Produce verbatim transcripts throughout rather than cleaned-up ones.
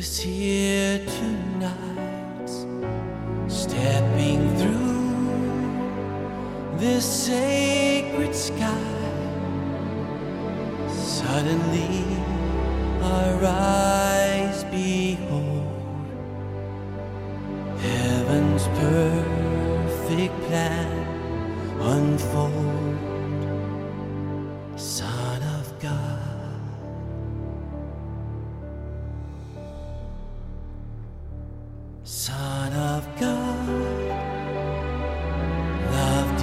is here tonight, stepping through this sacred sky. Suddenly our eyes behold heaven's perfect plan unfold. Son of God, Son of God, love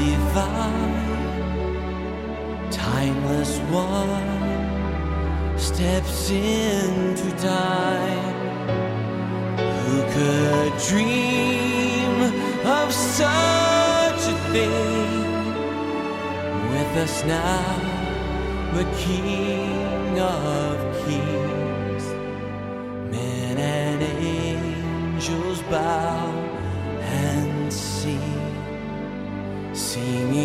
divine, timeless one, steps into time. Who could dream of such a thing? With us now, the King of Kings. Men and angels bow and sing, singing.